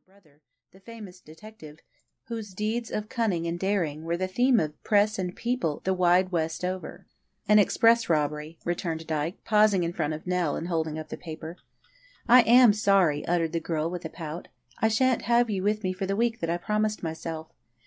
brother, the famous detective, whose deeds of cunning and daring were the theme of press and people the wide West over. "An express robbery," returned Dyke, pausing in front of Nell and holding up the paper. "I am sorry," uttered the girl with a pout. "I shan't have you with me for the week that I promised myself.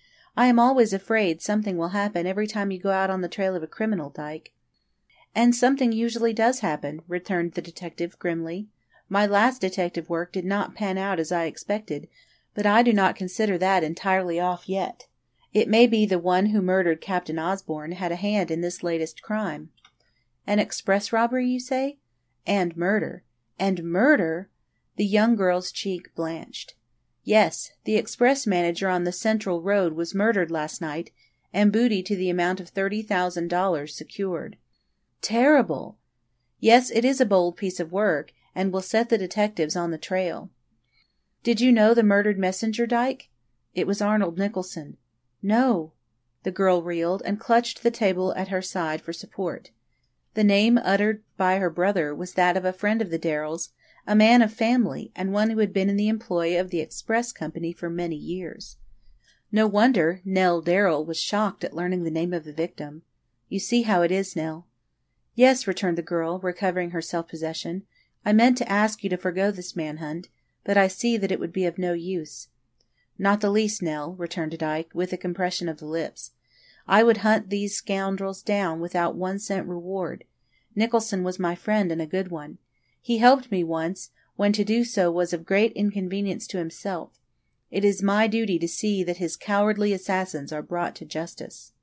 I am always afraid something will happen every time you go out on the trail of a criminal, Dyke." "And something usually does happen," returned the detective grimly. "My last detective work did not pan out as I expected, but I do not consider that entirely off yet. It may be the one who murdered Captain Osborne had a hand in this latest crime." "An express robbery, you say? And murder. And murder?" The young girl's cheek blanched. "Yes, the express manager on the Central Road was murdered last night, and booty to the amount of $30,000 secured." "Terrible!" "Yes, it is a bold piece of work, and will set the detectives on the trail." "Did you know the murdered messenger, Dyke?" "It was Arnold Nicholson." "No." The girl reeled, and clutched the table at her side for support. The name uttered by her brother was that of a friend of the Darrells, a man of family, and one who had been in the employ of the express company for many years. No wonder Nell Darrell was shocked at learning the name of the victim. "You see how it is, Nell." "Yes," returned the girl, recovering her self-possession. "I meant to ask you to forgo this manhunt, but I see that it would be of no use." "Not the least, Nell," returned Dyke, with a compression of the lips. "I would hunt these scoundrels down without 1 cent reward. Nicholson was my friend and a good one. He helped me once, when to do so was of great inconvenience to himself. It is my duty to see that his cowardly assassins are brought to justice."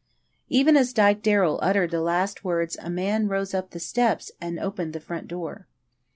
Even as Dyke Darrell uttered the last words a man rose up the steps and opened the front door.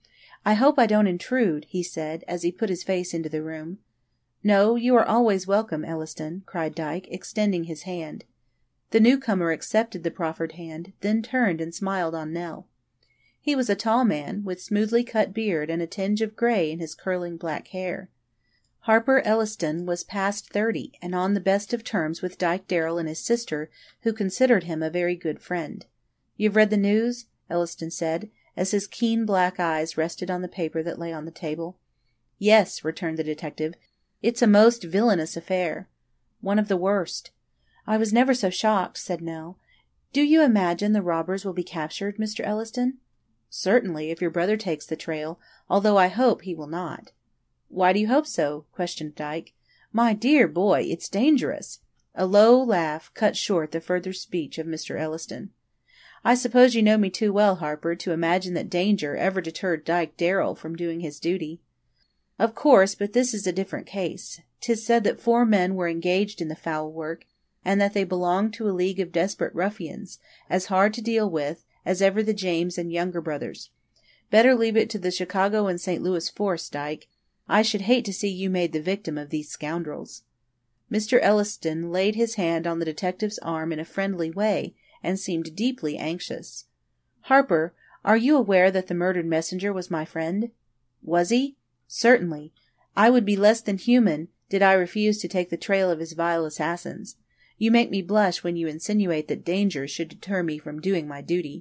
"I hope I don't intrude," he said, as he put his face into the room. "No, you are always welcome, Elliston," cried Dyke, extending his hand. The newcomer accepted the proffered hand, then turned and smiled on Nell. He was a tall man, with smoothly cut beard and a tinge of gray in his curling black hair. Harper Elliston was past 30, and on the best of terms with Dyke Darrell and his sister, who considered him a very good friend. "You've read the news?" Elliston said, as his keen black eyes rested on the paper that lay on the table. "Yes," returned the detective. "It's a most villainous affair. One of the worst." "I was never so shocked," said Nell. "Do you imagine the robbers will be captured, Mr. Elliston?" "Certainly, if your brother takes the trail, although I hope he will not." "Why do you hope so?" questioned Dyke. "My dear boy, it's dangerous." A low laugh cut short the further speech of Mr. Elliston. "I suppose you know me too well, Harper, to imagine that danger ever deterred Dyke Darrell from doing his duty." "Of course, but this is a different case. 'Tis said that 4 men were engaged in the foul work, and that they belonged to a league of desperate ruffians, as hard to deal with as ever the James and Younger brothers. Better leave it to the Chicago and St. Louis force, Dyke. I should hate to see you made the victim of these scoundrels." Mr. Elliston laid his hand on the detective's arm in a friendly way, and seemed deeply anxious. "Harper, are you aware that the murdered messenger was my friend?" "Was he?" "Certainly. I would be less than human did I refuse to take the trail of his vile assassins. You make me blush when you insinuate that danger should deter me from doing my duty."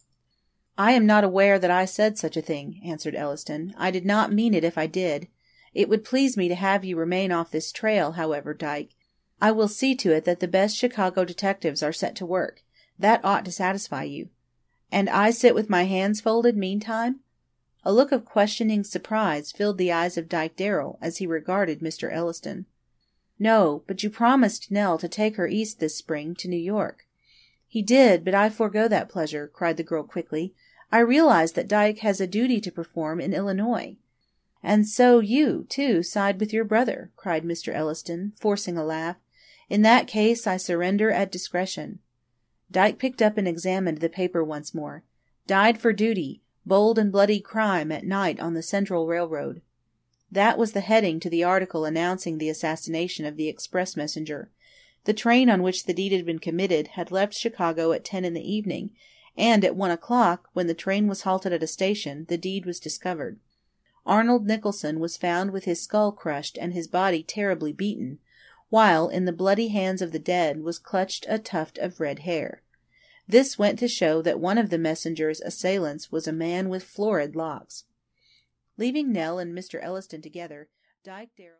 "I am not aware that I said such a thing," answered Elliston. "I did not mean it if I did. It would please me to have you remain off this trail, however, Dyke. I will see to it that the best Chicago detectives are set to work. That ought to satisfy you." "And I sit with my hands folded meantime?" A look of questioning surprise filled the eyes of Dyke Darrell as he regarded Mr. Elliston. "No, but you promised Nell to take her east this spring, to New York." "He did, but I forego that pleasure," cried the girl quickly. "I realize that Dyke has a duty to perform in Illinois." "And so you, too, side with your brother," cried Mr. Elliston, forcing a laugh. "In that case I surrender at discretion." Dyke picked up and examined the paper once more. "Died for duty. Bold and bloody crime at night on the Central Railroad." That was the heading to the article announcing the assassination of the express messenger. The train on which the deed had been committed had left Chicago at 10 in the evening, and at 1 o'clock, when the train was halted at a station, the deed was discovered. Arnold Nicholson was found with his skull crushed and his body terribly beaten, while in the bloody hands of the dead was clutched a tuft of red hair. This went to show that one of the messenger's assailants was a man with florid locks. Leaving Nell and Mr. Elliston together, Dyke Darrell